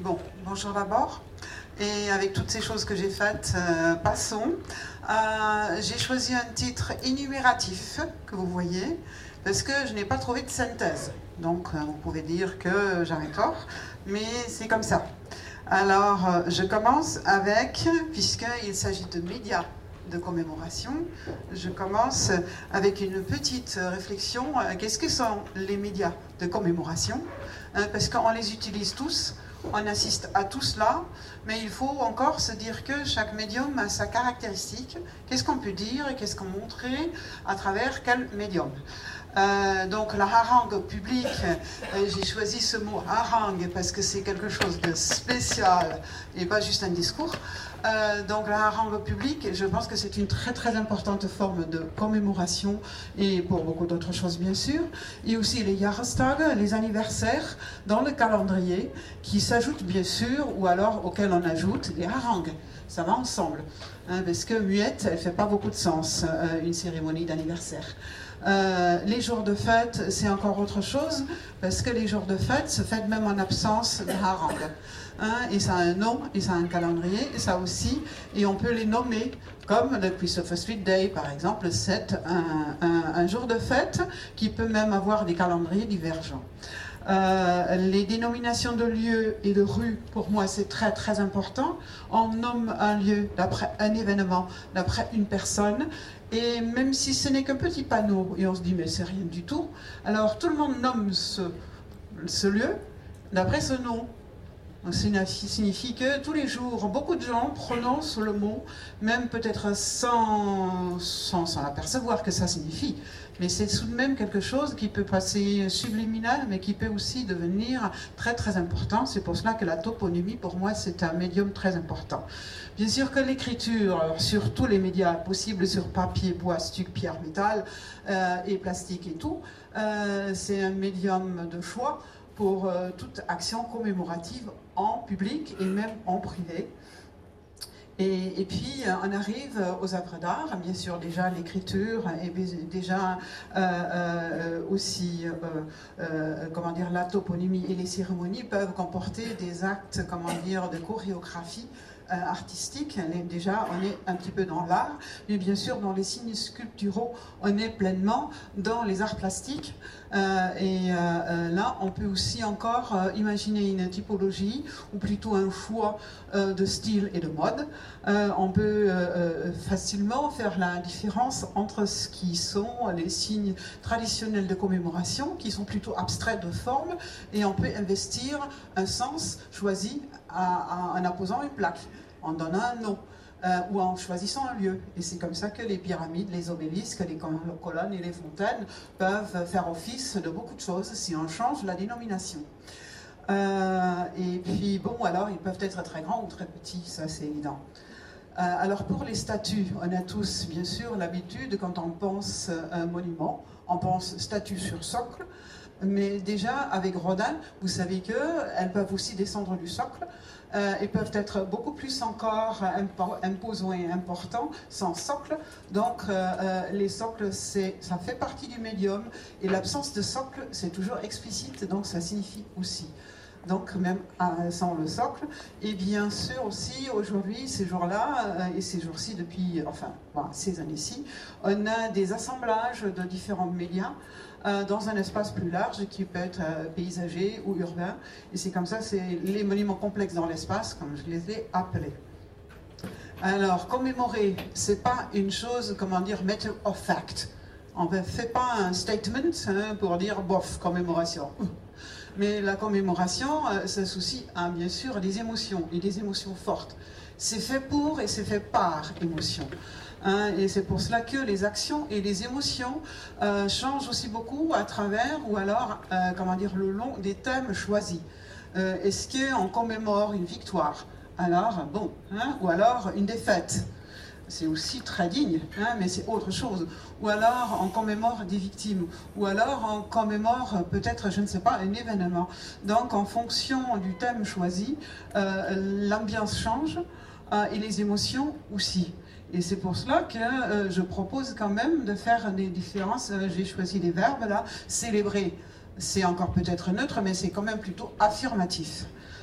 Bon, bonjour d'abord. Et avec toutes ces choses que j'ai faites, passons. J'ai choisi un titre énumératif, que vous voyez, parce que je n'ai pas trouvé de synthèse. Donc, vous pouvez dire que j'avais tort, mais c'est comme ça. Alors, je commence avec, puisqu'il s'agit de médias de commémoration, je commence avec une petite réflexion. Qu'est-ce que sont les médias de commémoration? Parce qu'on les utilise tous. On assiste à tout cela, mais il faut encore se dire que chaque médium a sa caractéristique. Qu'est-ce qu'on peut dire et qu'est-ce qu'on montrer à travers quel médium? Donc la harangue publique, j'ai choisi ce mot harangue parce que c'est quelque chose de spécial et pas juste un discours. Donc la harangue publique, je pense que c'est une très très importante forme de commémoration et pour beaucoup d'autres choses bien sûr. Et aussi les Jahrestag, les anniversaires dans le calendrier qui s'ajoutent bien sûr ou alors auxquels on ajoute les harangues. Ça va ensemble, parce que muette, elle ne fait pas beaucoup de sens, une cérémonie d'anniversaire. Les jours de fête, c'est encore autre chose, parce que les jours de fête se fêtent même en absence de harangue. Et ça a un nom, et ça a un calendrier, et ça aussi, et on peut les nommer, comme le Christopher Street Day, par exemple, c'est un jour de fête qui peut même avoir des calendriers divergents. Les dénominations de lieux et de rues, pour moi, c'est très très important. On nomme un lieu d'après un événement, d'après une personne, et même si ce n'est qu'un petit panneau, et on se dit mais c'est rien du tout, alors tout le monde nomme ce lieu d'après ce nom. Ça signifie que tous les jours, beaucoup de gens prononcent le mot, même peut-être sans apercevoir que ça signifie. Mais c'est tout de même quelque chose qui peut passer subliminal, mais qui peut aussi devenir très très important. C'est pour cela que la toponymie, pour moi, c'est un médium très important. Bien sûr que l'écriture, sur tous les médias possibles, sur papier, bois, stuc, pierre, métal, et plastique et tout, c'est un médium de choix pour toute action commémorative en public et même en privé. Et puis on arrive aux œuvres d'art, bien sûr déjà l'écriture et déjà aussi comment dire, la toponymie et les cérémonies peuvent comporter des actes comment dire, de chorégraphie artistique. Déjà on est un petit peu dans l'art, mais bien sûr dans les signes sculpturaux on est pleinement dans les arts plastiques. Là on peut aussi encore imaginer une typologie ou plutôt un choix de style et de mode. On peut facilement faire la différence entre ce qui sont les signes traditionnels de commémoration qui sont plutôt abstraits de forme et on peut investir un sens choisi en apposant une plaque, en donnant un nom. Ou en choisissant un lieu. Et c'est comme ça que les pyramides, les obélisques, les colonnes et les fontaines peuvent faire office de beaucoup de choses si on change la dénomination. Et puis bon, alors ils peuvent être très grands ou très petits, ça c'est évident. Alors pour les statues, on a tous bien sûr l'habitude, quand on pense un monument, on pense statue sur socle, mais déjà avec Rodin, vous savez qu'elles peuvent aussi descendre du socle, et peuvent être beaucoup plus encore imposants et importants sans socle. Donc les socles, ça fait partie du médium, et l'absence de socle, c'est toujours explicite, donc ça signifie aussi. Donc même sans le socle. Et bien sûr aussi aujourd'hui, ces jours-là, et ces jours-ci depuis, enfin ces années-ci, on a des assemblages de différents médias dans un espace plus large qui peut être paysager ou urbain. Et c'est comme ça, c'est les monuments complexes dans l'espace, comme je les ai appelés. Alors, commémorer, c'est pas une chose, comment dire, matter of fact. On ne fait pas un statement pour dire, bof, commémoration. Mais la commémoration s'associe à, bien sûr, des émotions, et des émotions fortes. C'est fait pour et c'est fait par émotion. Et c'est pour cela que les actions et les émotions changent aussi beaucoup à travers, ou alors, comment dire, le long des thèmes choisis. Est-ce qu'on commémore une victoire? Alors, bon, ou alors une défaite. C'est aussi très digne, mais c'est autre chose. Ou alors on commémore des victimes, ou alors on commémore peut-être, je ne sais pas, un événement. Donc en fonction du thème choisi, l'ambiance change et les émotions aussi. Et c'est pour cela que je propose quand même de faire des différences. J'ai choisi les verbes là. Célébrer, c'est encore peut-être neutre, mais c'est quand même plutôt affirmatif.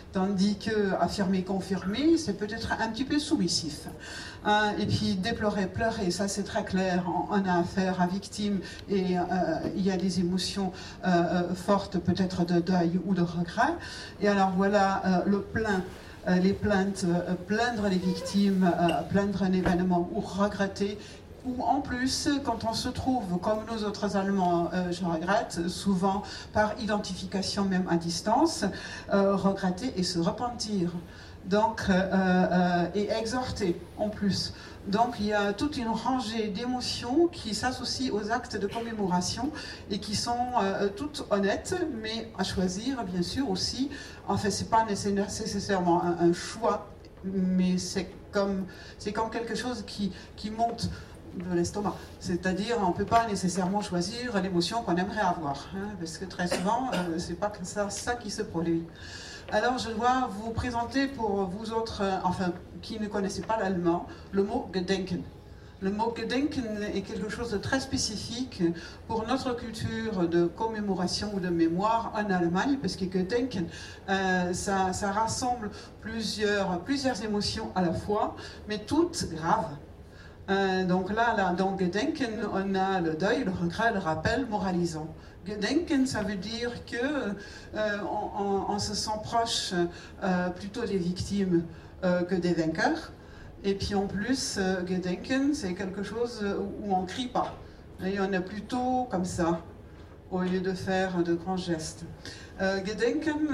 tandis que affirmer, confirmer, c'est peut-être un petit peu soumissif. Et puis déplorer, pleurer, ça c'est très clair, on a affaire à victime et il y a des émotions fortes, peut-être de deuil ou de regret. Et alors voilà le plein. Les plaintes, plaindre les victimes, plaindre un événement ou regretter. Ou en plus, quand on se trouve, comme nous autres Allemands, je regrette, souvent par identification même à distance, regretter et se repentir. Donc, et exhorter en plus. Donc il y a toute une rangée d'émotions qui s'associent aux actes de commémoration et qui sont toutes honnêtes, mais à choisir bien sûr aussi. En fait, c'est pas nécessairement un choix, mais c'est comme quelque chose qui monte de l'estomac. C'est-à-dire, on ne peut pas nécessairement choisir l'émotion qu'on aimerait avoir, hein, parce que très souvent, c'est pas que ça qui se produit. Alors, je dois vous présenter pour vous autres, enfin, qui ne connaissez pas l'allemand, le mot Gedenken. Le mot Gedenken est quelque chose de très spécifique pour notre culture de commémoration ou de mémoire en Allemagne, parce que Gedenken, ça rassemble plusieurs émotions à la fois, mais toutes graves. Donc là, dans Gedenken, on a le deuil, le regret, le rappel moralisant. Gedenken, ça veut dire que on se sent proche plutôt des victimes que des vainqueurs. Et puis en plus, Gedenken, c'est quelque chose où on ne crie pas. Et on est plutôt comme ça, au lieu de faire de grands gestes. Gedenken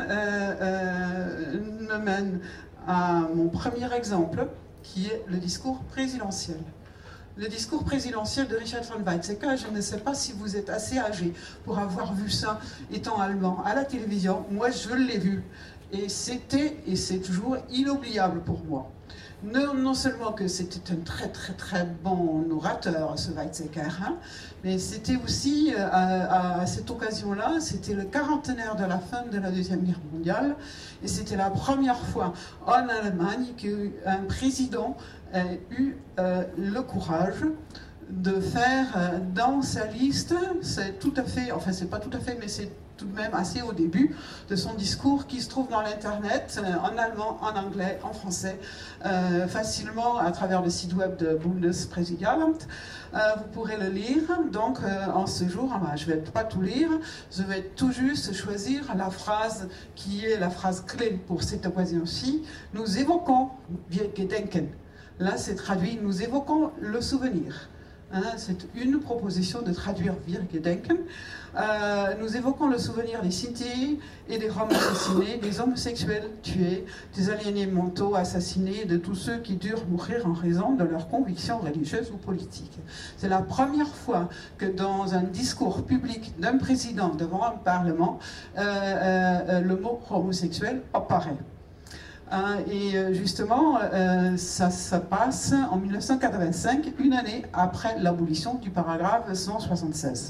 me mène à mon premier exemple, qui est le discours présidentiel. Le discours présidentiel de Richard von Weizsäcker, je ne sais pas si vous êtes assez âgé pour avoir vu ça étant allemand à la télévision. Moi, je l'ai vu. Et c'était, et c'est toujours, inoubliable pour moi. Non seulement que c'était un très très très bon orateur, ce Weizsäcker, hein, mais c'était aussi, à cette occasion-là, c'était le 40aire de la fin de la Deuxième Guerre mondiale, et c'était la première fois en Allemagne qu'un président a eu le courage de faire dans sa liste, c'est tout à fait, enfin c'est pas tout à fait, mais c'est tout de même assez au début de son discours qui se trouve dans l'internet, en allemand, en anglais, en français, facilement à travers le site web de Bundespräsidialamt. Vous pourrez le lire, donc en ce jour, je ne vais pas tout lire, je vais tout juste choisir la phrase qui est la phrase clé pour cette occasion-ci. Nous évoquons Wir gedenken. Là, c'est traduit, nous évoquons le souvenir. Hein, c'est une proposition de traduire Wir gedenken. Nous évoquons le souvenir des Sinti et des Roms assassinés, des homosexuels tués, des aliénés mentaux assassinés, de tous ceux qui durent mourir en raison de leurs convictions religieuses ou politiques. C'est la première fois que dans un discours public d'un président devant un parlement, le mot homosexuel apparaît. Et justement, ça passe en 1985, une année après l'abolition du paragraphe 176.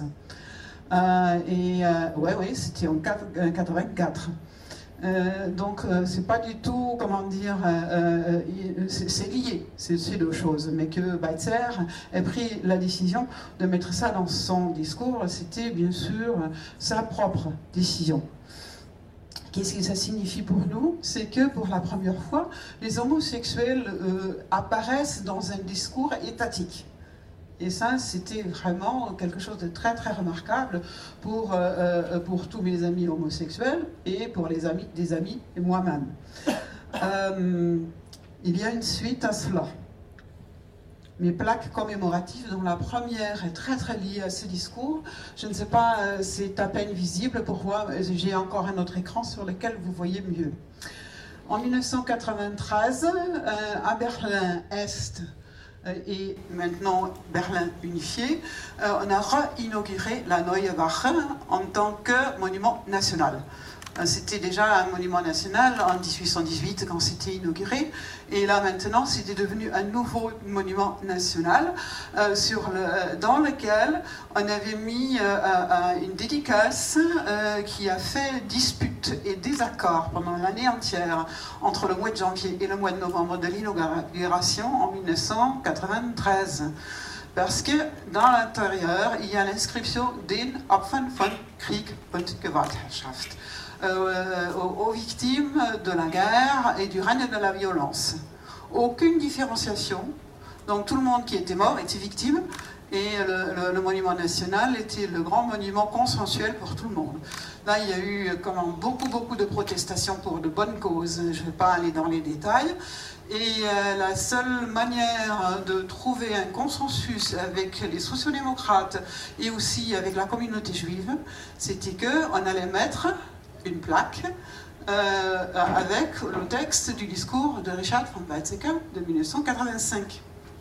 Ouais, c'était en 84. Donc, c'est pas du tout, comment dire, c'est lié, ces deux choses. Mais que Weizsäcker ait pris la décision de mettre ça dans son discours, c'était bien sûr sa propre décision. Qu'est-ce que ça signifie pour nous? C'est que pour la première fois, les homosexuels apparaissent dans un discours étatique. Et ça, c'était vraiment quelque chose de très très remarquable pour tous mes amis homosexuels et pour les amis des amis et moi-même. Il y a une suite à cela. Mes plaques commémoratives, dont la première est très très liée à ce discours. Je ne sais pas, c'est à peine visible pour moi, j'ai encore un autre écran sur lequel vous voyez mieux. En 1993, à Berlin-Est, et maintenant Berlin unifié, on a réinauguré la Neue Wache en tant que monument national. C'était déjà un monument national en 1818 quand c'était inauguré, et là maintenant c'était devenu un nouveau monument national dans lequel on avait mis une dédicace qui a fait dispute et désaccord pendant l'année entière entre le mois de janvier et le mois de novembre de l'inauguration en 1993. Parce que dans l'intérieur, il y a l'inscription Den Opfern von Krieg und Gewaltherrschaft. aux victimes de la guerre et du règne de la violence. Aucune différenciation. Donc tout le monde qui était mort était victime. Et le monument national était le grand monument consensuel pour tout le monde. Là, il y a eu beaucoup de protestations pour de bonnes causes. Je ne vais pas aller dans les détails. Et la seule manière de trouver un consensus avec les sociodémocrates et aussi avec la communauté juive, c'était qu'on allait mettre une plaque avec le texte du discours de Richard von Weizsäcker de 1985.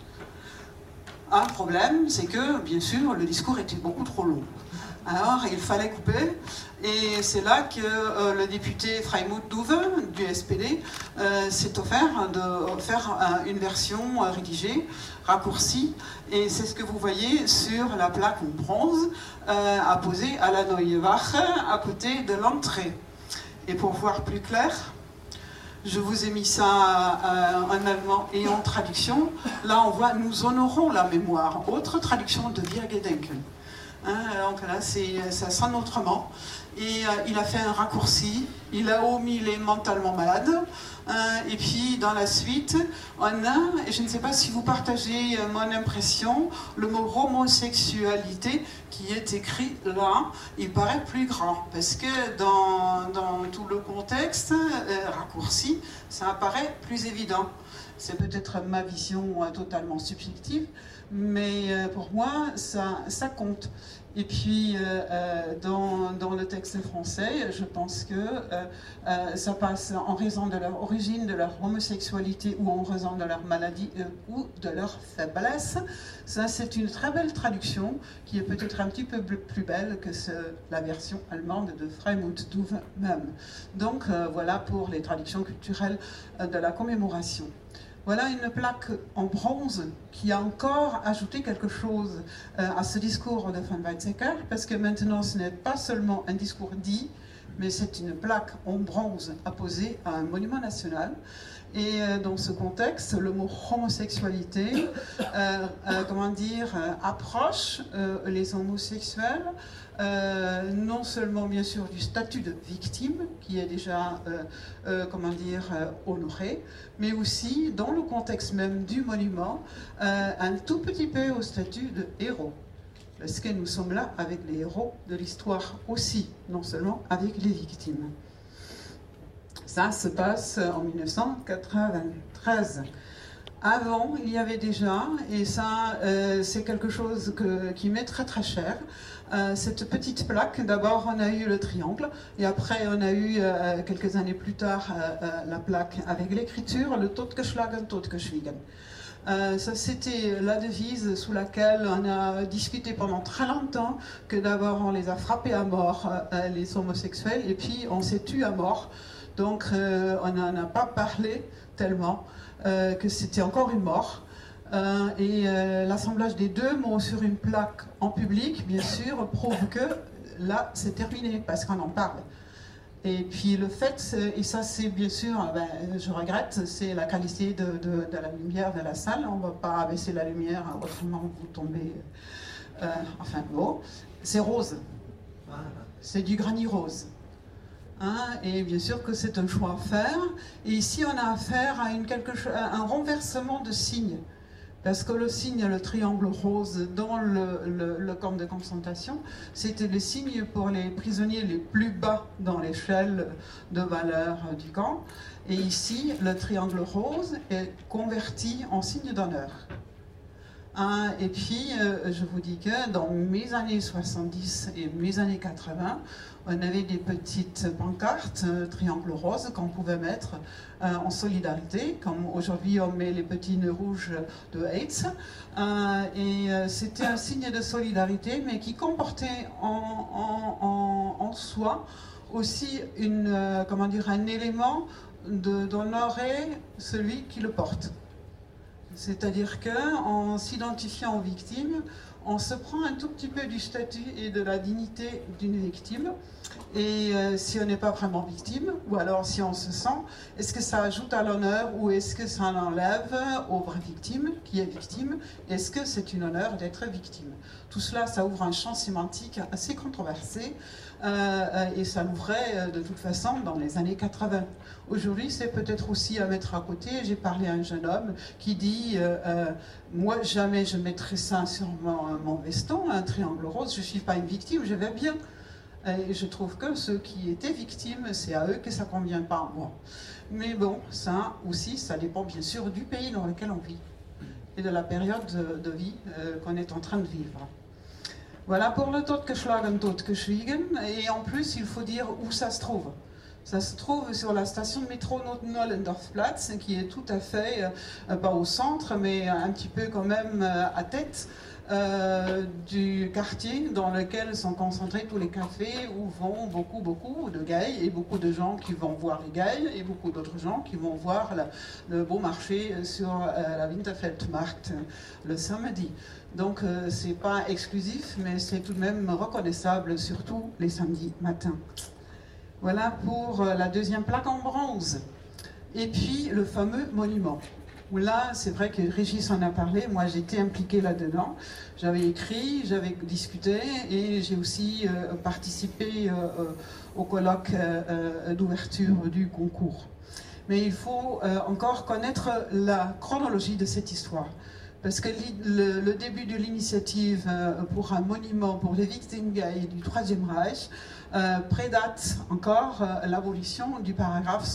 Un problème, c'est que, bien sûr, le discours était beaucoup trop long. Alors, il fallait couper, et c'est là que le député Freimut Douwe, du SPD, s'est offert de faire une version rédigée, raccourcie, et c'est ce que vous voyez sur la plaque en bronze, apposée à la Neue Wache, à côté de l'entrée. Et pour voir plus clair, je vous ai mis ça en allemand et en traduction. Là, on voit « Nous honorons la mémoire ». Autre traduction de Wir gedenken. Donc là, ça sonne autrement. Et il a fait un raccourci. Il a omis les mentalement malades. Et puis, dans la suite, on a, et je ne sais pas si vous partagez mon impression, le mot homosexualité qui est écrit là, il paraît plus grand. Parce que dans tout le contexte raccourci, ça apparaît plus évident. C'est peut-être ma vision totalement subjective, mais pour moi, ça compte. Et puis, dans le texte français, je pense que ça passe en raison de leur origine, de leur homosexualité ou en raison de leur maladie ou de leur faiblesse. Ça, c'est une très belle traduction qui est peut-être un petit peu plus belle que la version allemande de Freimut Douwe même. Donc, voilà pour les traductions culturelles de la commémoration. Voilà une plaque en bronze qui a encore ajouté quelque chose à ce discours de von Weizsäcker, parce que maintenant ce n'est pas seulement un discours dit, mais c'est une plaque en bronze apposée à un monument national. Et dans ce contexte, le mot homosexualité, approche les homosexuels, non seulement bien sûr du statut de victime, qui est déjà, honoré, mais aussi dans le contexte même du monument, un tout petit peu au statut de héros. Parce que nous sommes là avec les héros de l'histoire aussi, non seulement avec les victimes. Ça se passe en 1993. Avant, il y avait déjà, et ça c'est quelque chose qui m'est très très cher, cette petite plaque. D'abord on a eu le triangle, et après on a eu quelques années plus tard la plaque avec l'écriture, le Totgeschlagen, Totgeschwiegen. Ça, c'était la devise sous laquelle on a discuté pendant très longtemps, que d'abord on les a frappés à mort, les homosexuels, et puis on s'est tués à mort. Donc on n'en a pas parlé tellement que c'était encore une mort. Et l'assemblage des deux mots sur une plaque en public, bien sûr, prouve que là c'est terminé, parce qu'on en parle. Et puis le fait, et ça c'est bien sûr, je regrette, c'est la qualité de la lumière de la salle. On ne va pas abaisser la lumière, autrement vous tombez. C'est rose. C'est du granit rose. Et bien sûr que c'est un choix à faire. Et ici on a affaire à un renversement de signes. Parce que le signe, le triangle rose dans le camp de concentration, c'était le signe pour les prisonniers les plus bas dans l'échelle de valeur du camp. Et ici, le triangle rose est converti en signe d'honneur. Et puis, je vous dis que dans mes années 70 et mes années 80, on avait des petites pancartes, triangle rose, qu'on pouvait mettre en solidarité, comme aujourd'hui on met les petits nœuds rouges de AIDS. C'était un signe de solidarité, mais qui comportait en soi aussi un élément d'honorer celui qui le porte. C'est-à-dire qu'en s'identifiant aux victimes, on se prend un tout petit peu du statut et de la dignité d'une victime. Et si on n'est pas vraiment victime, ou alors si on se sent, est-ce que ça ajoute à l'honneur ou est-ce que ça enlève aux vraies victimes, qui est victime? Est-ce que c'est une honneur d'être victime? Tout cela, ça ouvre un champ sémantique assez controversé et ça l'ouvrait de toute façon dans les années 80. Aujourd'hui, c'est peut-être aussi à mettre à côté. J'ai parlé à un jeune homme qui dit moi, jamais je mettrai ça sur mon veston, un triangle rose, je ne suis pas une victime, je vais bien. Et je trouve que ceux qui étaient victimes, c'est à eux que ça ne convient pas à moi. Mais bon, ça aussi, ça dépend bien sûr du pays dans lequel on vit et de la période de vie qu'on est en train de vivre. Voilà pour le totgeschlagen, totgeschwiegen. Et en plus, il faut dire où ça se trouve. Ça se trouve sur la station de métro Nollendorfplatz, qui est tout à fait, pas au centre, mais un petit peu quand même à tête du quartier dans lequel sont concentrés tous les cafés où vont beaucoup de gays et beaucoup de gens qui vont voir les gays et beaucoup d'autres gens qui vont voir le beau marché sur la Winterfeldmarkt le samedi. Donc c'est pas exclusif, mais c'est tout de même reconnaissable, surtout les samedis matins. Voilà pour la deuxième plaque en bronze. Et puis le fameux monument. Où là, c'est vrai que Régis en a parlé, moi j'étais impliquée là-dedans. J'avais écrit, j'avais discuté et j'ai aussi participé au colloque d'ouverture du concours. Mais il faut encore connaître la chronologie de cette histoire. Parce que le début de l'initiative pour un monument pour les victimes gays du Troisième Reich prédate encore l'abolition du paragraphe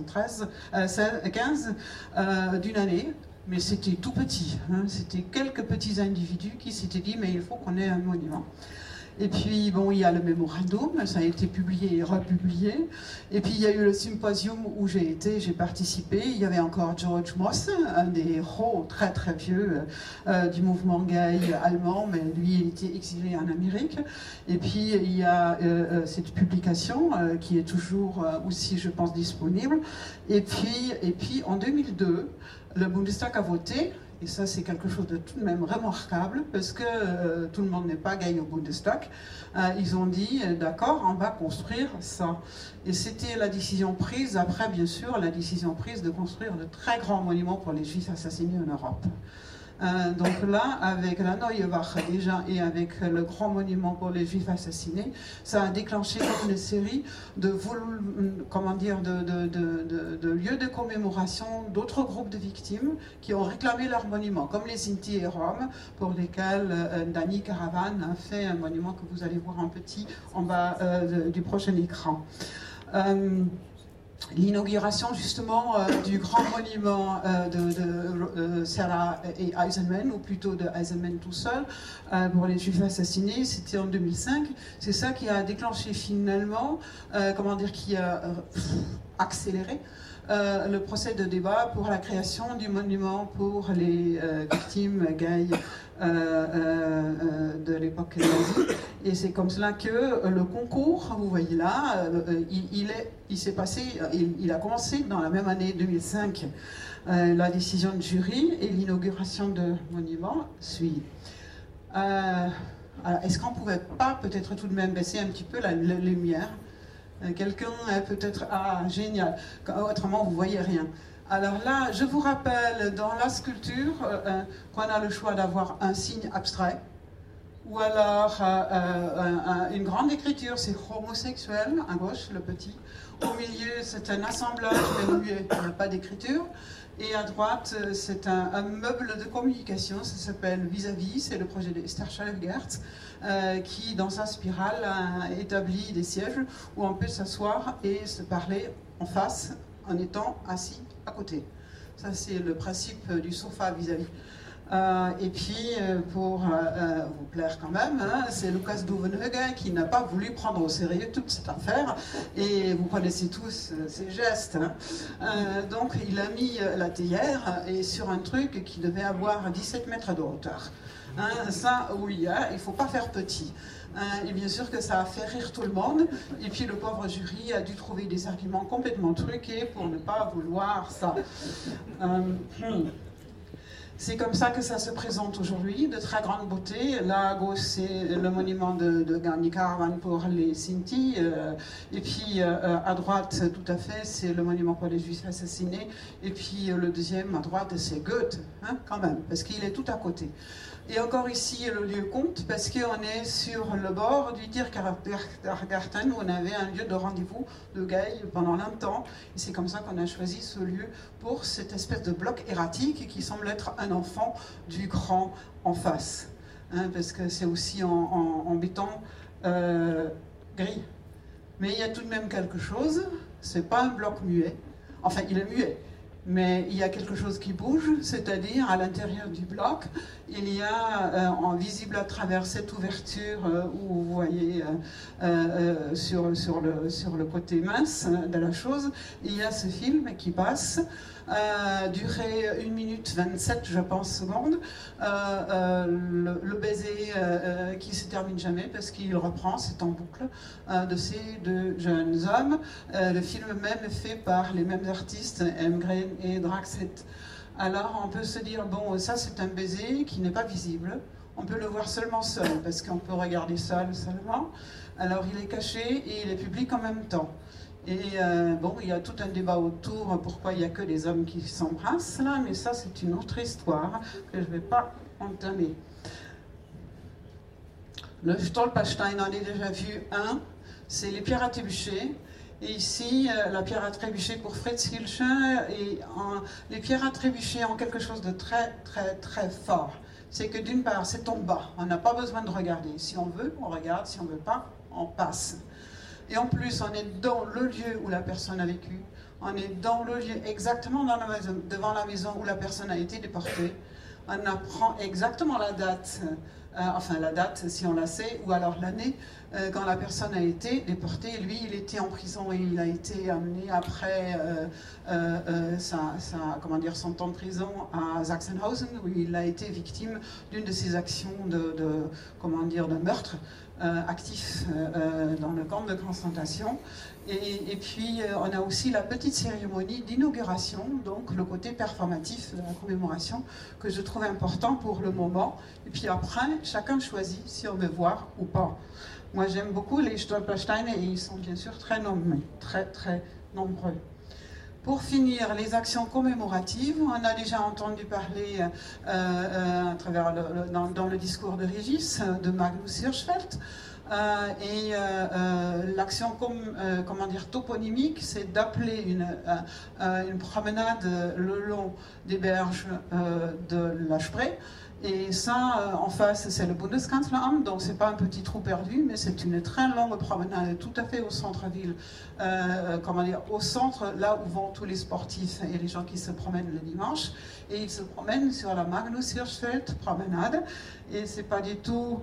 173-15 d'une année, mais c'était tout petit. Hein, c'était quelques petits individus qui s'étaient dit mais il faut qu'on ait un monument. Et puis, bon, il y a le mémorandum, ça a été publié et republié. Et puis, il y a eu le symposium où j'ai participé. Il y avait encore George Moss, un des héros très très vieux du mouvement gay allemand, mais lui, il était exilé en Amérique. Et puis, il y a cette publication qui est toujours aussi, je pense, disponible. Et puis en 2002, le Bundestag a voté. Et ça, c'est quelque chose de tout de même remarquable, parce que tout le monde n'est pas gay au Bundestag. Ils ont dit, d'accord, on va construire ça. Et c'était la décision prise, après, bien sûr, la décision prise de construire de très grands monuments pour les Juifs assassinés en Europe. Donc là, avec la Neue Wache déjà et avec le grand monument pour les Juifs assassinés, ça a déclenché une série de lieux de commémoration d'autres groupes de victimes qui ont réclamé leur monument, comme les Sinti et Roms, pour lesquels Dani Caravan a fait un monument que vous allez voir en petit en bas du prochain écran. L'inauguration justement du grand monument de Sarah et Eisenman, ou plutôt de Eisenman tout seul, pour les Juifs assassinés, c'était en 2005. C'est ça qui a déclenché finalement, qui a accéléré le procès de débat pour la création du monument pour les victimes gays de l'époque nazie. Et c'est comme cela que le concours, vous voyez là, il a commencé dans la même année 2005. La décision de jury et l'inauguration de monument suit. Est-ce qu'on ne pouvait pas peut-être tout de même baisser un petit peu la lumière? Quelqu'un peut-être, génial, autrement vous ne voyez rien. Alors là, je vous rappelle, dans la sculpture, qu'on a le choix d'avoir un signe abstrait, ou alors une grande écriture, c'est homosexuel, à gauche, le petit. Au milieu, c'est un assemblage, mais au milieu, il n'y a pas d'écriture. Et à droite, c'est un meuble de communication, ça s'appelle Vis-à-vis, c'est le projet de Esther Schalfgertz, qui, dans sa spirale, a établi des sièges où on peut s'asseoir et se parler en face en étant assis à côté. Ça, c'est le principe du sofa vis-à-vis. Et puis, pour vous plaire quand même, hein, c'est Lucas Duvenheugen qui n'a pas voulu prendre au sérieux toute cette affaire. Et vous connaissez tous ses gestes. Hein. Donc, il a mis la théière et sur un truc qui devait avoir 17 mètres de hauteur. Hein, ça, oui, hein, il ne faut pas faire petit. Et bien sûr que ça a fait rire tout le monde. Et puis le pauvre jury a dû trouver des arguments complètement truqués pour ne pas vouloir ça. C'est comme ça que ça se présente aujourd'hui, de très grande beauté. Là à gauche, c'est le monument de Gandhi Caravan pour les Sinti. Et puis à droite, tout à fait, c'est le monument pour les Juifs assassinés. Et puis le deuxième à droite, c'est Goethe, hein, quand même, parce qu'il est tout à côté. Et encore ici, le lieu compte, parce qu'on est sur le bord du Tiergarten, où on avait un lieu de rendez-vous de gays pendant longtemps. Et c'est comme ça qu'on a choisi ce lieu pour cette espèce de bloc erratique qui semble être un enfant du grand en face. Hein, parce que c'est aussi en béton gris. Mais il y a tout de même quelque chose, c'est pas un bloc muet. Enfin, il est muet. Mais il y a quelque chose qui bouge, c'est-à-dire à l'intérieur du bloc, il y a, visible à travers cette ouverture où vous voyez sur le côté mince de la chose, il y a ce film qui passe, durée 1 minute 27, je pense, secondes, le baiser qui se termine jamais parce qu'il reprend, c'est en boucle, de ces deux jeunes hommes. Le film même est fait par les mêmes artistes, Emgren et Draxet. Alors on peut se dire, bon, ça c'est un baiser qui n'est pas visible, on peut le voir seulement seul, parce qu'on peut regarder seul seulement, alors il est caché et il est public en même temps. Et bon, il y a tout un débat autour, pourquoi il n'y a que les hommes qui s'embrassent là, mais ça c'est une autre histoire que je ne vais pas entamer. Le Stolperstein, on a déjà vu un, c'est les pierres à trébucher. Et ici, la pierre à trébucher pour Fritz Hilscher, et les pierres à trébucher ont quelque chose de très, très, très fort. C'est que d'une part, c'est en bas, on n'a pas besoin de regarder. Si on veut, on regarde, si on ne veut pas, on passe. Et en plus, on est dans le lieu où la personne a vécu, on est dans le lieu exactement dans la maison, devant la maison où la personne a été déportée. On apprend exactement la date, la date si on la sait, ou alors l'année, quand la personne a été déportée. Lui, il était en prison et il a été amené après son temps de prison à Sachsenhausen, où il a été victime d'une de ces actions de meurtre actif dans le camp de concentration. Et puis, on a aussi la petite cérémonie d'inauguration, donc le côté performatif de la commémoration, que je trouve important pour le moment. Et puis après, chacun choisit si on veut voir ou pas. Moi, j'aime beaucoup les Stolpersteine et ils sont bien sûr très nombreux. Pour finir, les actions commémoratives, on a déjà entendu parler à travers dans le discours de Régis, de Magnus Hirschfeld. L'action toponymique, c'est d'appeler une promenade le long des berges de la Spree. Et ça, en face, c'est le Bundeskanzleramt, donc c'est pas un petit trou perdu, mais c'est une très longue promenade, tout à fait au centre-ville, au centre, là où vont tous les sportifs et les gens qui se promènent le dimanche. Et ils se promènent sur la Magnus Hirschfeld promenade, et c'est pas du tout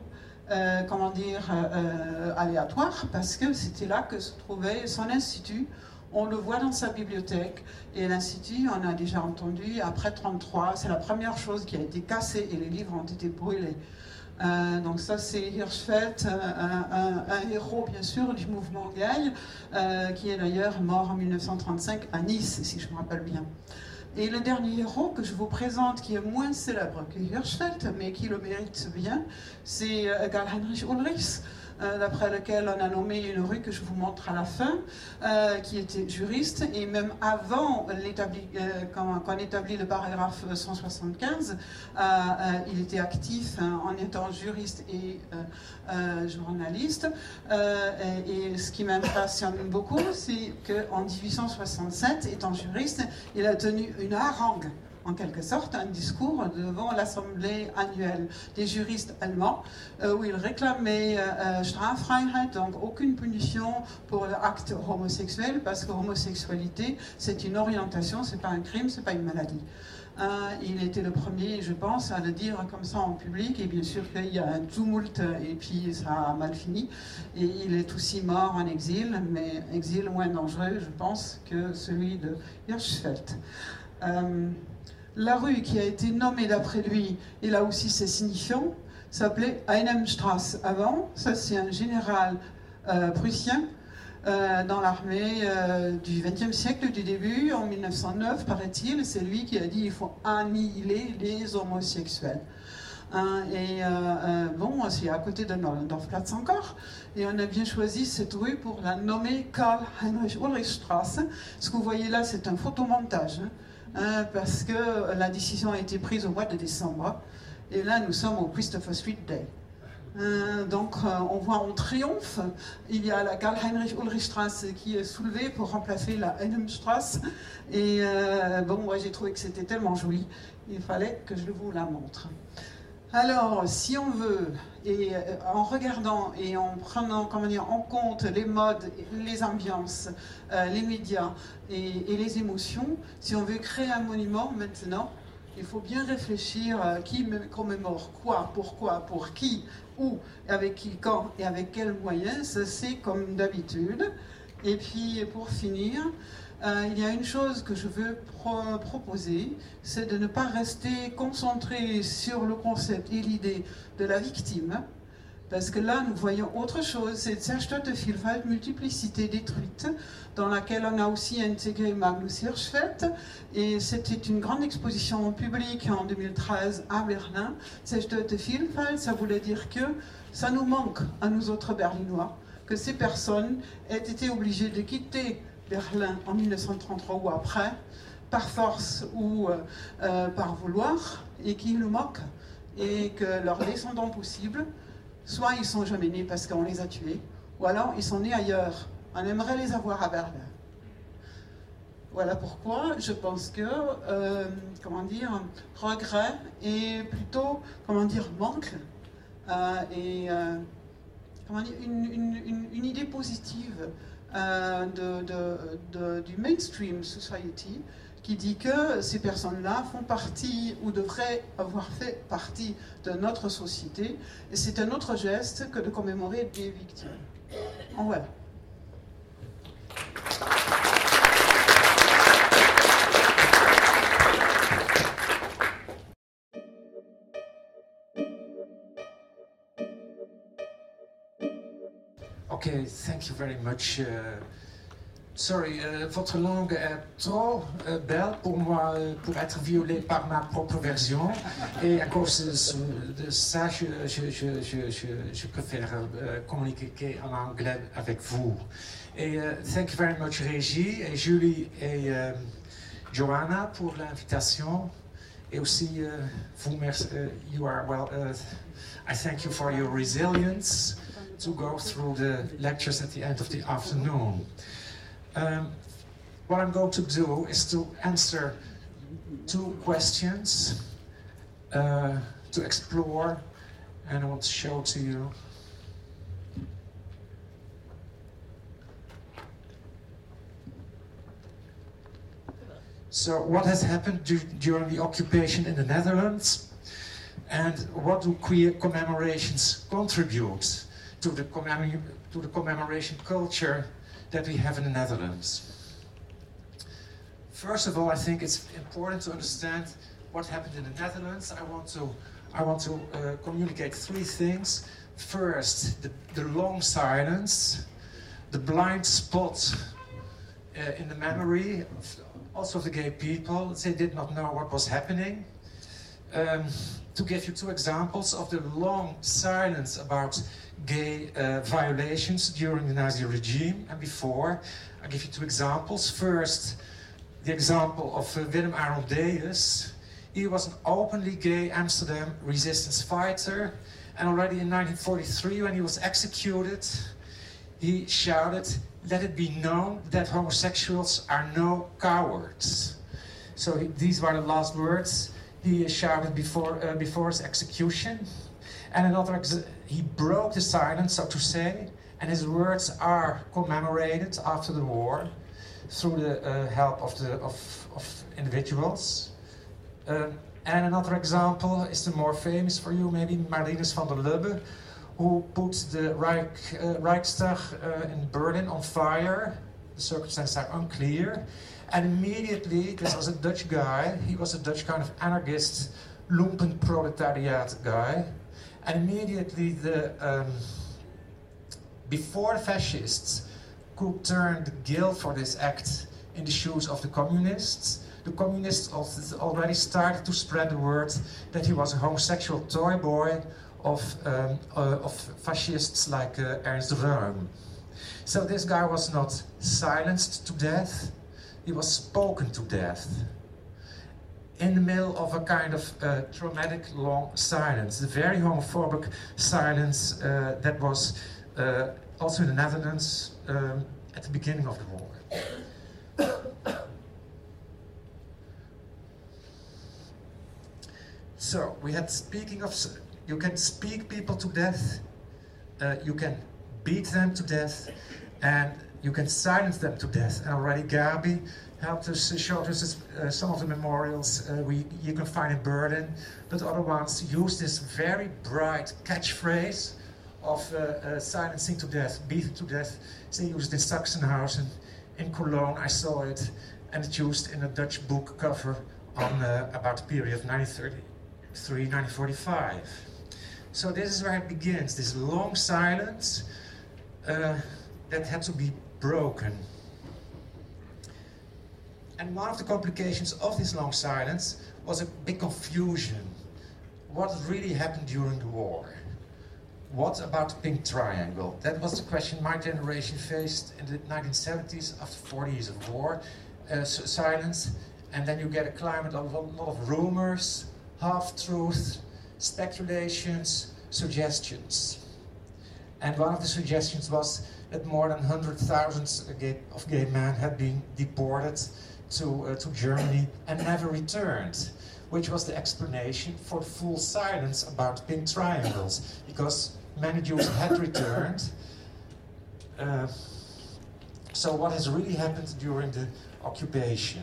aléatoire, parce que c'était là que se trouvait son institut. On le voit dans sa bibliothèque, et l'Institut, on a déjà entendu, après 1933, c'est la première chose qui a été cassée et les livres ont été brûlés. Donc ça, c'est Hirschfeld, un héros bien sûr du mouvement gay, qui est d'ailleurs mort en 1935 à Nice, si je me rappelle bien. Et le dernier héros que je vous présente, qui est moins célèbre que Hirschfeld, mais qui le mérite bien, c'est Karl-Heinrich Ulrichs, d'après lequel on a nommé une rue que je vous montre à la fin, qui était juriste, et même avant qu'on établit le paragraphe 175, il était actif en étant juriste et journaliste. Et ce qui m'impressionne beaucoup, c'est qu'en 1867, étant juriste, il a tenu une harangue, en quelque sorte, un discours devant l'Assemblée annuelle des juristes allemands, où il réclamait Straffreiheit, donc aucune punition pour l'acte homosexuel, parce que l'homosexualité, c'est une orientation, c'est pas un crime, c'est pas une maladie. Il était le premier, je pense, à le dire comme ça en public, et bien sûr qu'il y a un tumulte, et puis ça a mal fini, et il est aussi mort en exil, mais exil moins dangereux, je pense, que celui de Hirschfeld. La rue qui a été nommée d'après lui, et là aussi c'est signifiant, s'appelait Einemstrasse avant. Ça c'est un général prussien dans l'armée du XXe siècle, du début, en 1909, paraît-il. C'est lui qui a dit qu'il faut annihiler les homosexuels. Bon, c'est à côté de Dorfplatz encore. Et on a bien choisi cette rue pour la nommer Karl-Heinrich-Ulrich-Straße. Ce que vous voyez là, c'est un photomontage, parce que la décision a été prise au mois de décembre. Et là, nous sommes au Christopher Street Day. Donc, on voit en triomphe, il y a la Karl-Heinrich-Ulrich-Straße qui est soulevée pour remplacer la Helmstraße. Et bon, moi, j'ai trouvé que c'était tellement joli, il fallait que je vous la montre. Alors, si on veut, et en regardant et en prenant en compte les modes, les ambiances, les médias et les émotions, si on veut créer un monument maintenant, il faut bien réfléchir à qui commémore quoi, pourquoi, pour qui, où, avec qui, quand et avec quels moyens. Ça, c'est comme d'habitude. Et puis, pour finir, il y a une chose que je veux proposer, c'est de ne pas rester concentré sur le concept et l'idée de la victime, parce que là, nous voyons autre chose, c'est Zerstörte Vielfalt, multiplicité détruite, dans laquelle on a aussi intégré Magnus Hirschfeld, et c'était une grande exposition en public en 2013 à Berlin. Zerstörte Vielfalt, ça voulait dire que ça nous manque à nous autres Berlinois, que ces personnes aient été obligées de quitter Berlin en 1933 ou après, par force ou par vouloir, et qu'ils nous manquent, et que leurs descendants possibles, soit ils ne sont jamais nés parce qu'on les a tués, ou alors ils sont nés ailleurs. On aimerait les avoir à Berlin. Voilà pourquoi je pense que, regret et plutôt, manque, une idée positive du mainstream society qui dit que ces personnes-là font partie ou devraient avoir fait partie de notre société, et c'est un autre geste que de commémorer des victimes. En voilà. Okay, thank you very much. Sorry, votre langue est trop belle pour moi, pour être violée par ma propre version. Et à cause de ça, je préfère communiquer en anglais avec vous. Et thank you very much, Régie, et Julie et Joanna pour l'invitation. Et aussi, vous, you are well. I thank you for your resilience to go through the lectures at the end of the afternoon. What I'm going to do is to answer two questions to explore, and I want to show to you. So, what has happened during the occupation in the Netherlands, and what do queer commemorations contribute to the commemoration culture that we have in the Netherlands? First of all, I think it's important to understand what happened in the Netherlands. I want to communicate three things. First, the long silence, the blind spot in the memory also of the gay people. They did not know what was happening. To give you two examples of the long silence about gay violations during the Nazi regime and before, I'll give you two examples. First, the example of Willem Arondeus. He was an openly gay Amsterdam resistance fighter, and already in 1943, when he was executed, he shouted, "Let it be known that homosexuals are no cowards." So these were the last words he shouted before his execution. And another, he broke the silence, so to say, and his words are commemorated after the war through the help of individuals. And another example is the more famous for you, maybe Marinus van der Lubbe, who put the Reichstag in Berlin on fire. The circumstances are unclear. And immediately, this was a Dutch guy, he was a Dutch kind of anarchist, lumpenproletariat guy. And immediately, before the fascists could turn the guilt for this act in the shoes of the communists. The communists also already started to spread the word that he was a homosexual toy boy of fascists like Ernst Röhm. So this guy was not silenced to death, he was spoken to death. In the middle of a kind of traumatic long silence, a very homophobic silence that was also in the Netherlands at the beginning of the war. So we had speaking of, you can speak people to death, you can beat them to death, and you can silence them to death. And already Gabi helped us, showed us some of the memorials you can find in Berlin, but other ones use this very bright catchphrase of silencing to death, beating to death. They used it in Sachsenhausen, in Cologne I saw it, and it's used in a Dutch book cover on about the period of 1933, 1945. So this is where it begins, this long silence that had to be broken. And one of the complications of this long silence was a big confusion. What really happened during the war? What about the Pink Triangle? That was the question my generation faced in the 1970s after 40 years of war, silence. And then you get a climate of a lot of rumors, half-truths, speculations, suggestions. And one of the suggestions was that more than 100,000 of gay men had been deported to Germany and never returned, which was the explanation for the full silence about pink triangles, because many Jews had returned. So what has really happened during the occupation?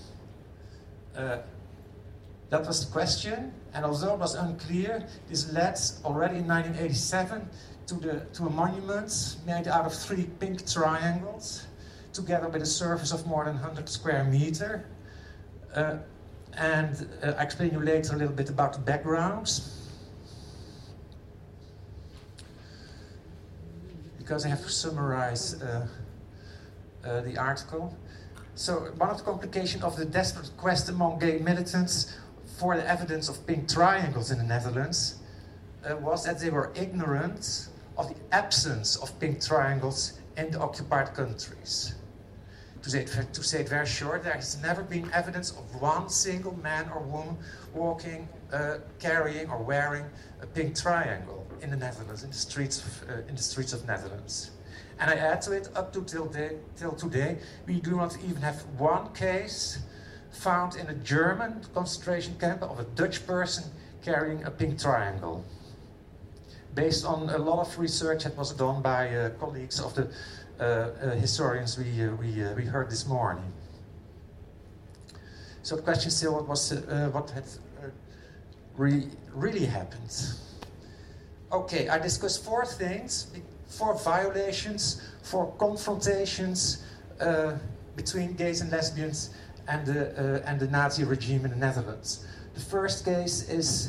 That was the question, and although it was unclear, this led already in 1987 to a monument made out of 3 pink triangles, together with a surface of more than 100 square meters. And I'll explain you later a little bit about the backgrounds, because I have to summarize the article. So one of the complications of the desperate quest among gay militants for the evidence of pink triangles in the Netherlands was that they were ignorant of the absence of pink triangles in the occupied countries. To say it very short, there has never been evidence of one single man or woman walking, carrying or wearing a pink triangle in the Netherlands, in the streets of Netherlands. And I add to it, up to till today, we do not even have one case found in a German concentration camp of a Dutch person carrying a pink triangle, based on a lot of research that was done by colleagues of the historians we heard this morning. So the question still was what had really happened. Okay, I discussed 4 things, 4 violations, 4 confrontations between gays and lesbians and the Nazi regime in the Netherlands. The first case is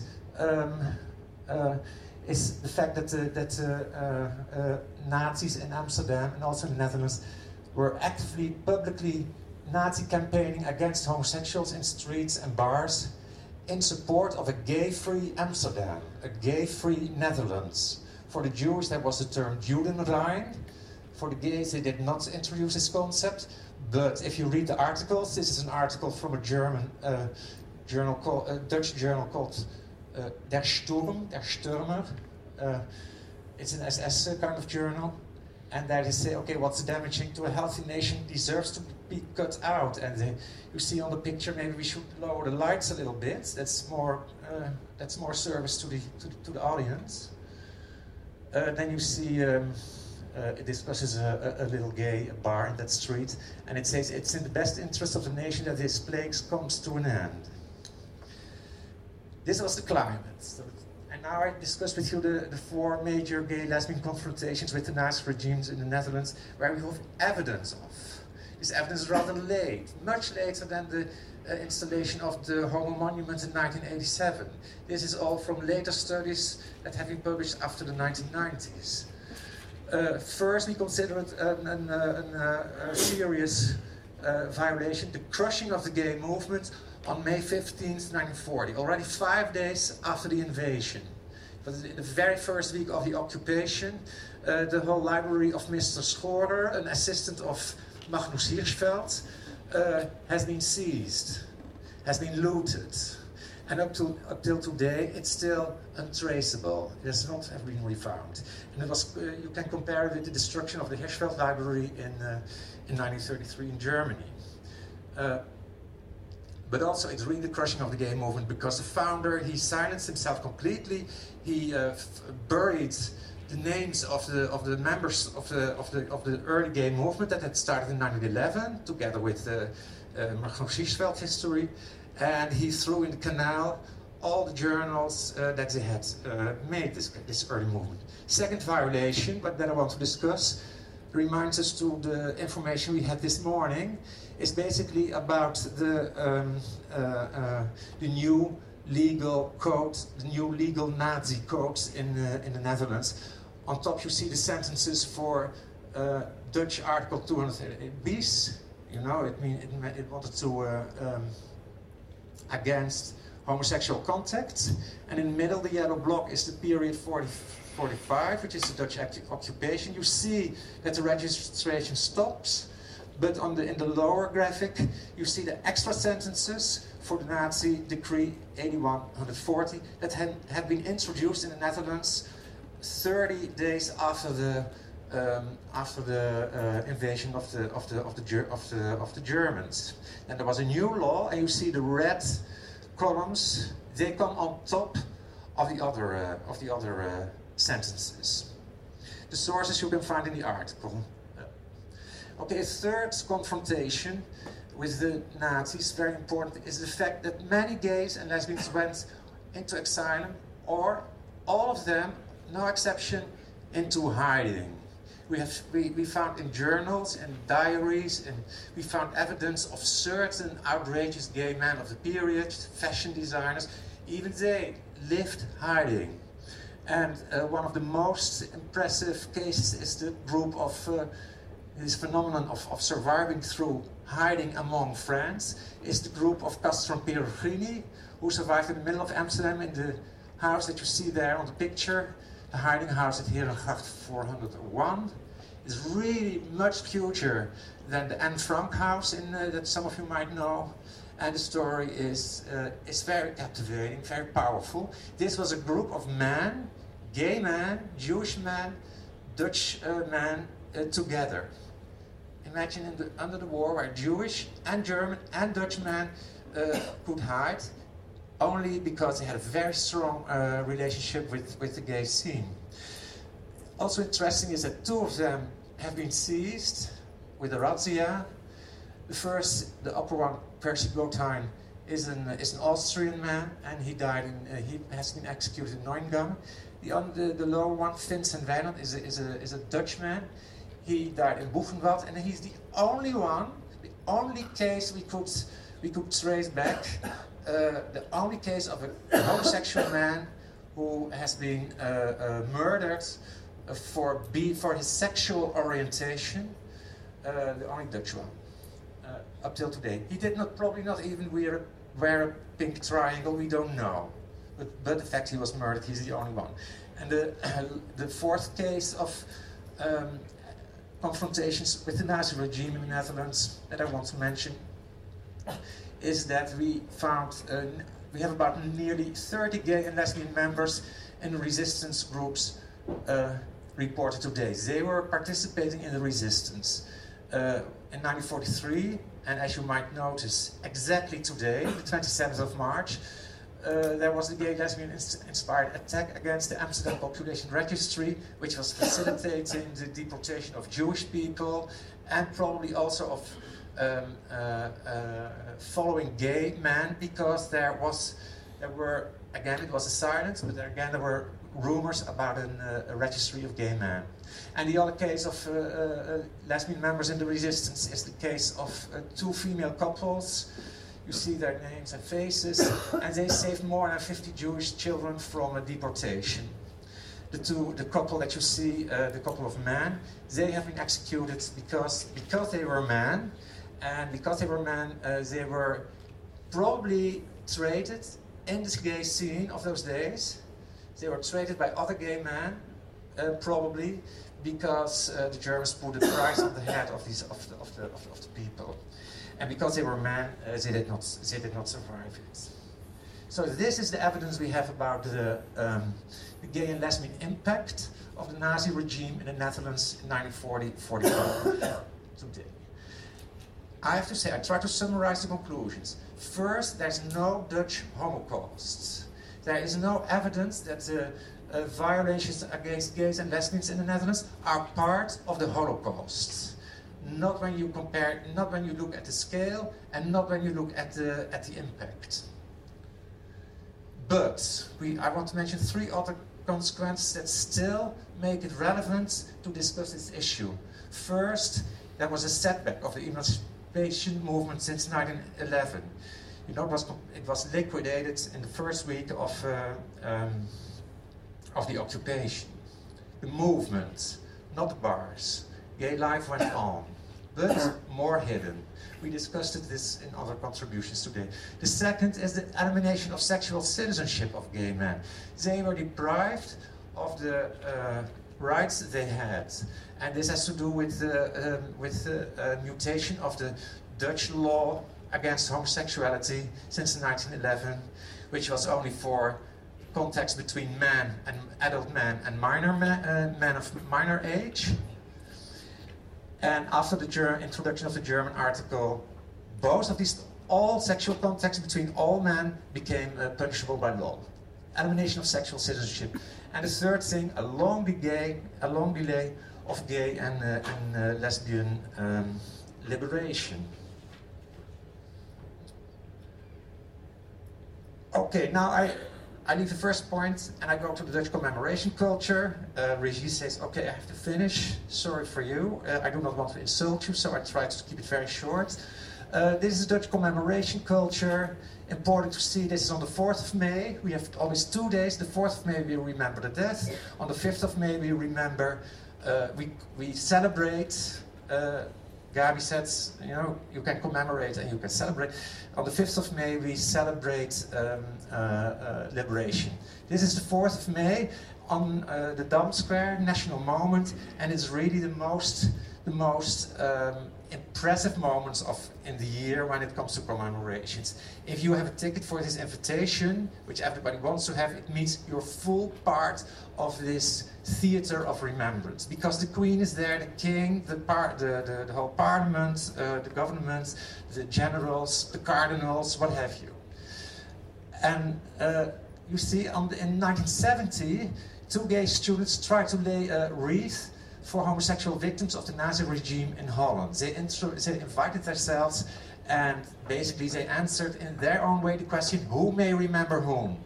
the fact that Nazis in Amsterdam and also in the Netherlands were actively, publicly Nazi campaigning against homosexuals in streets and bars in support of a gay-free Amsterdam, a gay-free Netherlands. For the Jews, that was the term Judenrein. For the gays, they did not introduce this concept. But if you read the articles, this is an article from a German journal called, Dutch journal called Der Sturm, Der Stürmer. It's an SS kind of journal. And there they say, okay, what's damaging to a healthy nation deserves to be cut out. And you see on the picture, maybe we should lower the lights a little bit. That's more service to the audience. Then you see it discusses a little gay bar in that street, and it says it's in the best interest of the nation that this plague comes to an end. This was the climate. And now I discuss with you the 4 major gay lesbian confrontations with the Nazi regimes in the Netherlands, where we have evidence of. This evidence is rather late, much later than the installation of the Homo Monument in 1987. This is all from later studies that have been published after the 1990s. First, we considered a serious violation, the crushing of the gay movement on May 15th, 1940, already 5 days after the invasion. But in the very first week of the occupation, the whole library of Mr. Schorder, an assistant of Magnus Hirschfeld, has been seized, has been looted. And up till today, it's still untraceable. It has not been refound. And it was, you can compare it with the destruction of the Hirschfeld Library in 1933 in Germany. But also it's really the crushing of the gay movement, because the founder, he silenced himself completely. He buried the names of the members of the early gay movement that had started in 1911, together with the Magnus Hirschfeld history. And he threw in the canal all the journals that they had made this early movement. Second violation, but that I want to discuss, reminds us to the information we had this morning, is basically about the new legal code, the new legal Nazi codes in the Netherlands. On top you see the sentences for Dutch Article 208 bis. You know, it wanted to against homosexual contact, and in the middle, the yellow block is the period 40-45, which is the Dutch occupation. You see that the registration stops, but in the lower graphic, you see the extra sentences for the Nazi Decree 8140 that had been introduced in the Netherlands 30 days after the invasion of the Germans. And there was a new law, and you see the red columns. They come on top of the other sentences. The sources you can find in the article. Okay, a third confrontation with the Nazis, very important, is the fact that many gays and lesbians went into exile, or all of them, no exception, into hiding. We found in journals and diaries, and we found evidence of certain outrageous gay men of the period, fashion designers. Even they lived hiding. And one of the most impressive cases is the group of this phenomenon of surviving through hiding among friends, is the group of Castro and Perugini, who survived in the middle of Amsterdam in the house that you see there on the picture. The hiding house at Herengracht 401 is really much cuter than the Anne Frank house that some of you might know. And the story is very captivating, very powerful. This was a group of men, gay men, Jewish men, Dutch men together. Imagine under the war where Jewish and German and Dutch men could hide, only because they had a very strong relationship with the gay scene. Also interesting is that 2 of them have been seized with a razzia. The first, the upper one, Percy Gotthein, is an Austrian man, and he died he has been executed in Neuengamme. The lower one, Vincent Weiland, is a Dutch man. He died in Buchenwald, and he's the only one, the only case we could trace back, the only case of a homosexual man who has been murdered for his sexual orientation, the only Dutch one, up till today. He did probably not even wear a pink triangle, we don't know. But the fact he was murdered, he's the only one. And the fourth case of confrontations with the Nazi regime in the Netherlands that I want to mention is that we found, we have about nearly 30 gay and lesbian members in resistance groups reported today. They were participating in the resistance. In 1943, and as you might notice, exactly today, the 27th of March, there was a gay lesbian inspired attack against the Amsterdam Population Registry, which was facilitating the deportation of Jewish people and probably also of following gay men, because there were, again, it was a silence, but there were rumors about a registry of gay men. And the other case of lesbian members in the resistance is the case of 2 female couples. You see their names and faces, and they saved more than 50 Jewish children from a deportation. the couple that you see, the couple of men, they have been executed because they were men, and because they were men, they were probably traded in the gay scene of those days. They were traded by other gay men, probably because the Germans put a price on the head of the people, and because they were men, they did not survive it. So this is the evidence we have about the gay and lesbian impact of the Nazi regime in the Netherlands in 1940-41 today. I have to say, I try to summarize the conclusions. First, there's no Dutch Holocaust. There is no evidence that the violations against gays and lesbians in the Netherlands are part of the Holocaust. Not when you compare, not when you look at the scale, and not when you look at the impact. But I want to mention three other consequences that still make it relevant to discuss this issue. First, there was a setback of the emancipation movement since 1911. You know, it was liquidated in the first week of the occupation. The movement, not the bars. Gay life went on, but more hidden. We discussed this in other contributions today. The second is the elimination of sexual citizenship of gay men. They were deprived of the rights they had. And this has to do with the mutation of the Dutch law against homosexuality since 1911, which was only for contacts between adult men and men of minor age. And after the introduction of the German article, all sexual contacts between all men became punishable by law. Elimination of sexual citizenship. And the third thing, a long delay of gay and lesbian liberation. Okay, now I leave the first point and I go to the Dutch commemoration culture. Regie says, okay, I have to finish. Sorry for you. I do not want to insult you, so I try to keep it very short. This is Dutch commemoration culture. Important to see, this is on the 4th of May. We have always 2 days. The 4th of May we remember the death. On the 5th of May we remember, we celebrate. Gabi said, you know, you can commemorate and you can celebrate. On the 5th of May, we celebrate liberation. This is the 4th of May on the Dam Square, national moment, and it's really the most impressive moments in the year when it comes to commemorations. If you have a ticket for this invitation, which everybody wants to have, it means you're full part of this theater of remembrance, because the Queen is there, the King, the whole Parliament, the government, the generals, the cardinals, what have you. And you see, in 1970, 2 gay students tried to lay a wreath for homosexual victims of the Nazi regime in Holland. They invited themselves, and basically they answered in their own way the question, who may remember whom?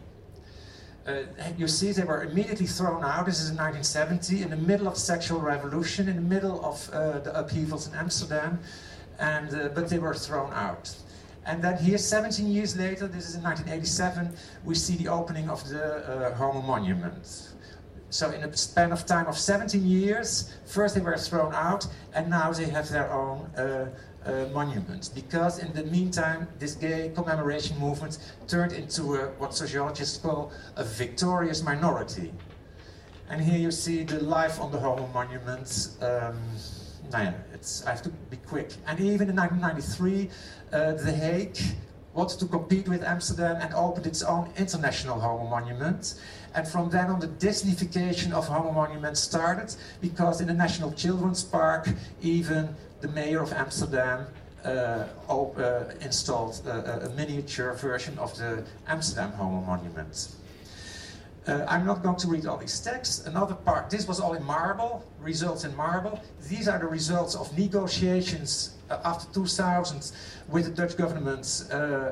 You see, they were immediately thrown out. This is in 1970, in the middle of the sexual revolution, in the middle of the upheavals in Amsterdam, but they were thrown out. And then here, 17 years later, this is in 1987, we see the opening of the Homo Monument. So in a span of time of 17 years, first they were thrown out, and now they have their own monument. Because in the meantime, this gay commemoration movement turned into what sociologists call a victorious minority. And here you see the life on the Homo Monument. I have to be quick. And even in 1993, The Hague wanted to compete with Amsterdam and opened its own international Homo Monument. And from then on, the Disneyfication of Homo Monuments started, because in the National Children's Park, even the mayor of Amsterdam installed a miniature version of the Amsterdam Homo Monument. I'm not going to read all these texts. Another part, this was all in marble, results in marble. These are the results of negotiations after 2000 with the Dutch government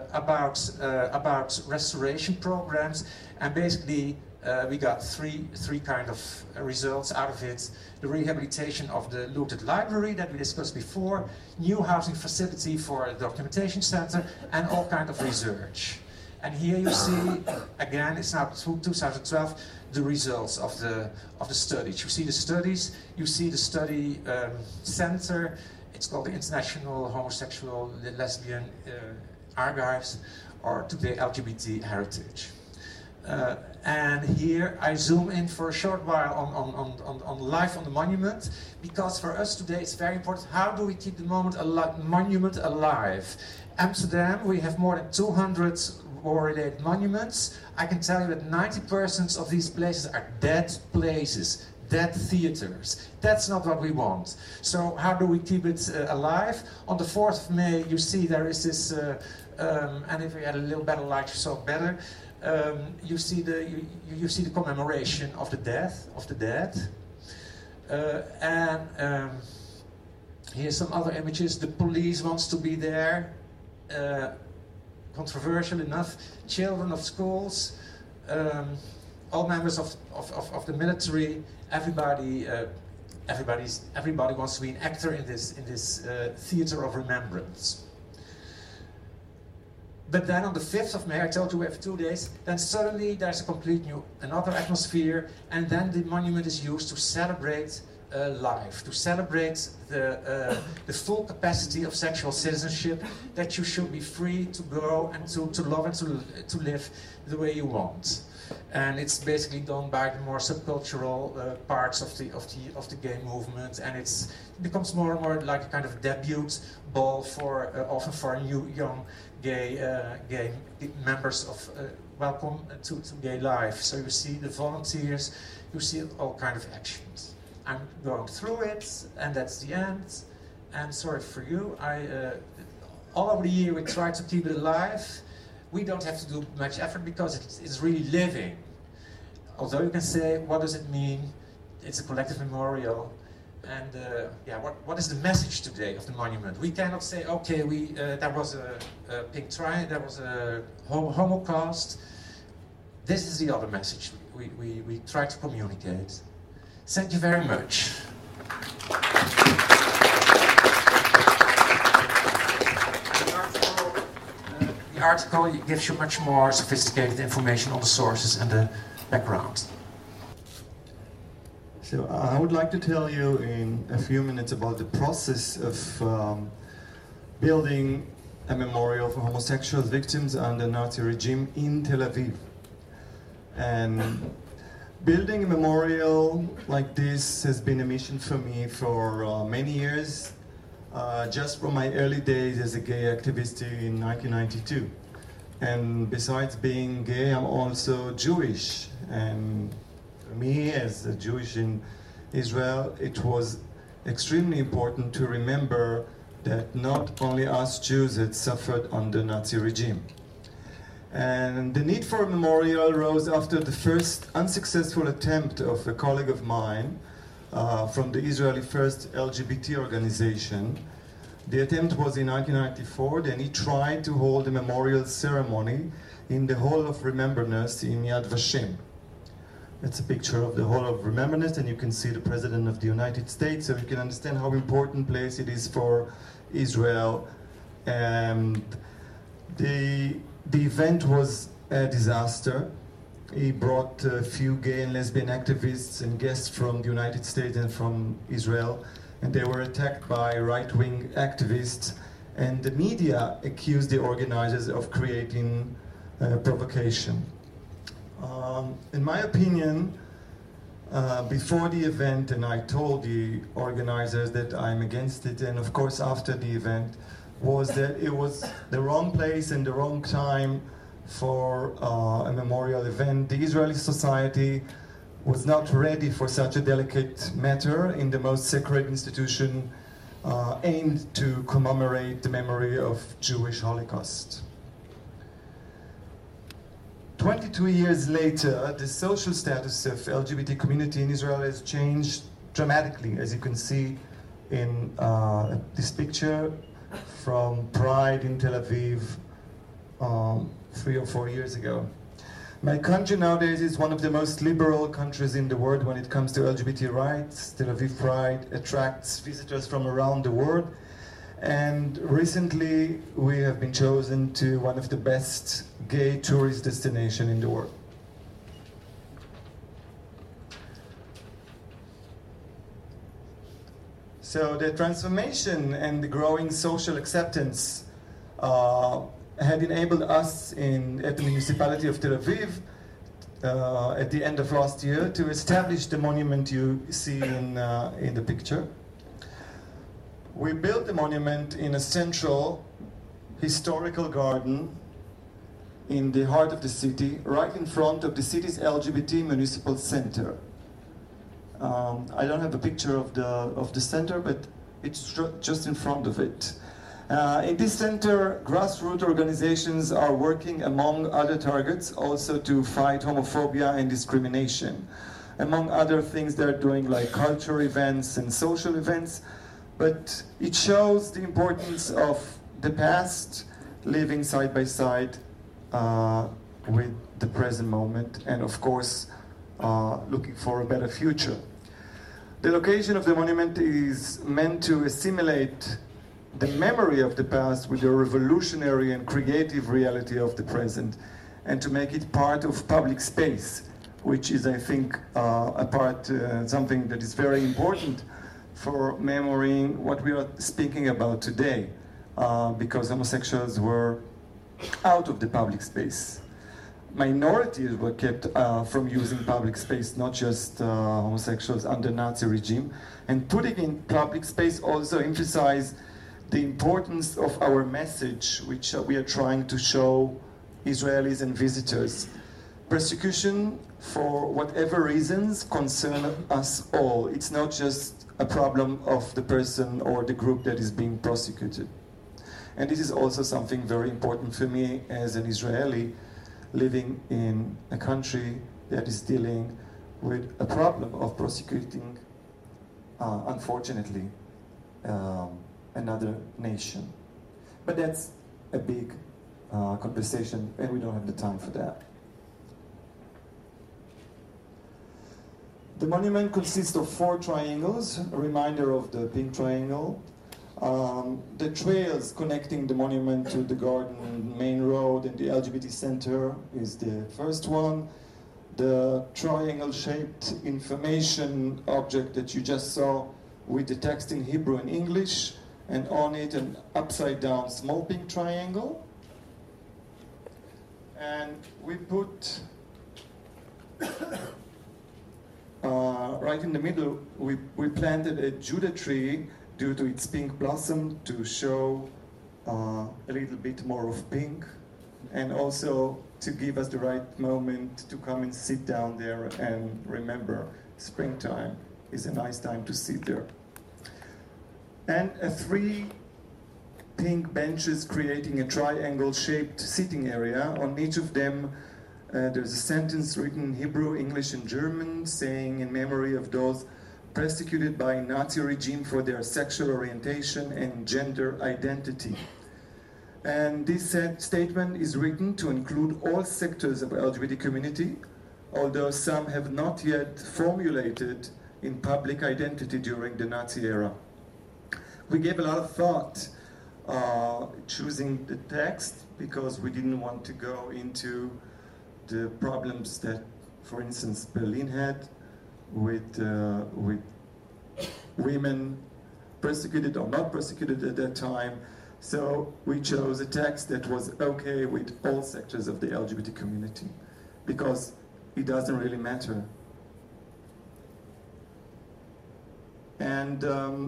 about restoration programs. And basically, we got three kind of results out of it. The rehabilitation of the looted library that we discussed before, new housing facility for a documentation center, and all kind of research. And here you see, again, it's now 2012, the results of the studies. You see the studies, you see the study center. It's called the International Homosexual Lesbian Archives, or today LGBT Heritage. And here I zoom in for a short while on life on the monument, because for us today it's very important. How do we keep the monument alive? Amsterdam, we have more than 200 war-related monuments. I can tell you that 90% of these places are dead places, dead theaters. That's not what we want. So how do we keep it alive? On the 4th of May, you see there is this, and if we had a little better light, you saw it better. You see the commemoration of the death of the dead, and here's some other images. The police wants to be there. Controversial enough, children of schools, all members of the military, everybody wants to be an actor in this theater of remembrance. But then on the 5th of May, I told you we have 2 days, then suddenly there's a complete another atmosphere, and then the monument is used to celebrate life, to celebrate the full capacity of sexual citizenship, that you should be free to go and to love and to live the way you want. And it's basically done by the more subcultural parts of the gay movement, and it becomes more and more like a kind of debut ball for often for new young gay members of welcome to gay life. So you see the volunteers, you see all kind of actions. I'm going through it, and that's the end. And sorry for you, all over the year we try to keep it alive. We don't have to do much effort because it's really living. Although you can say, what does it mean? It's a collective memorial. And what is the message today of the monument? We cannot say, okay, there was a pink triangle, there was a Holocaust. This is the other message we try to communicate. Thank you very much. The article gives you much more sophisticated information on the sources and the background. So I would like to tell you in a few minutes about the process of building a memorial for homosexual victims under Nazi regime in Tel Aviv. And building a memorial like this has been a mission for me for many years, just from my early days as a gay activist in 1992. And besides being gay, I'm also Jewish. And for me, as a Jewish in Israel, it was extremely important to remember that not only us Jews had suffered under Nazi regime. And the need for a memorial arose after the first unsuccessful attempt of a colleague of mine from the Israeli First LGBT organization. The attempt was in 1994, then he tried to hold a memorial ceremony in the Hall of Remembrance in Yad Vashem. It's a picture of the Hall of Remembrance, and you can see the President of the United States, so you can understand how important place it is for Israel. And the event was a disaster. He brought a few gay and lesbian activists and guests from the United States and from Israel, and they were attacked by right-wing activists, and the media accused the organizers of creating provocation. In my opinion, before the event, and I told the organizers that I'm against it, and of course after the event, was that it was the wrong place and the wrong time for a memorial event. The Israeli society was not ready for such a delicate matter in the most sacred institution aimed to commemorate the memory of Jewish Holocaust. 22 years later, the social status of LGBT community in Israel has changed dramatically, as you can see in this picture from Pride in Tel Aviv 3 or 4 years ago. My country nowadays is one of the most liberal countries in the world when it comes to LGBT rights. Tel Aviv Pride attracts visitors from around the world. And recently we have been chosen to one of the best gay tourist destinations in the world. So the transformation and the growing social acceptance had enabled us at the municipality of Tel Aviv at the end of last year to establish the monument you see in the picture. We built the monument in a central historical garden in the heart of the city, right in front of the city's LGBT municipal center. I don't have a picture of the center, but it's just in front of it. In this center, grassroots organizations are working, among other targets, also to fight homophobia and discrimination. Among other things, they're doing like cultural events and social events, but it shows the importance of the past living side by side with the present moment, and of course, looking for a better future. The location of the monument is meant to assimilate the memory of the past with the revolutionary and creative reality of the present, and to make it part of public space, which is, I think, something that is very important for memorying what we are speaking about today, because homosexuals were out of the public space. Minorities were kept from using public space, not just homosexuals under Nazi regime. And putting in public space also emphasized the importance of our message, which we are trying to show Israelis and visitors. Persecution, for whatever reasons, concern us all. It's not just a problem of the person or the group that is being prosecuted. And this is also something very important for me as an Israeli living in a country that is dealing with a problem of prosecuting, unfortunately, another nation. But that's a big conversation, and we don't have the time for that. The monument consists of 4 triangles, a reminder of the pink triangle. The trails connecting the monument to the garden, main road, and the LGBT center is the first one. The triangle-shaped information object that you just saw with the text in Hebrew and English, and on it an upside-down small pink triangle. And we put, right in the middle, we planted a Judah tree due to its pink blossom to show a little bit more of pink, and also to give us the right moment to come and sit down there and remember springtime is a nice time to sit there. And 3 pink benches creating a triangle-shaped sitting area. On each of them there's a sentence written in Hebrew, English, and German saying in memory of those persecuted by Nazi regime for their sexual orientation and gender identity. And this statement is written to include all sectors of the LGBT community, although some have not yet formulated in public identity during the Nazi era. We gave a lot of thought choosing the text because we didn't want to go into the problems that, for instance, Berlin had with women persecuted or not persecuted at that time. So we chose a text that was okay with all sectors of the LGBT community because it doesn't really matter. And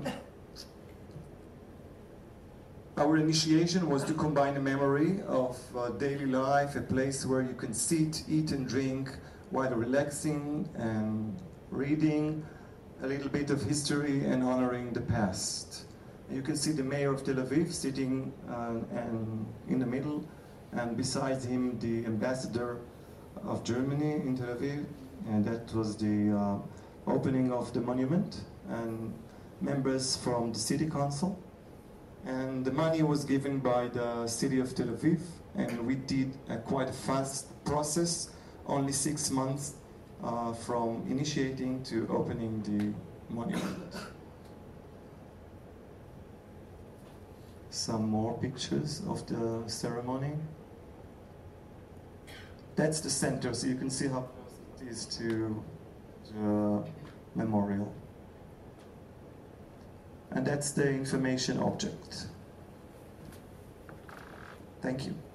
our initiation was to combine a memory of daily life, a place where you can sit, eat and drink while relaxing and reading, a little bit of history and honoring the past. You can see the mayor of Tel Aviv sitting and in the middle, and beside him the ambassador of Germany in Tel Aviv, and that was the opening of the monument, and members from the city council. And the money was given by the city of Tel Aviv, and we did quite a fast process, only 6 months from initiating to opening the monument. some more pictures of the ceremony. That's the center, so you can see how close it is to the memorial. And that's the information object. Thank you.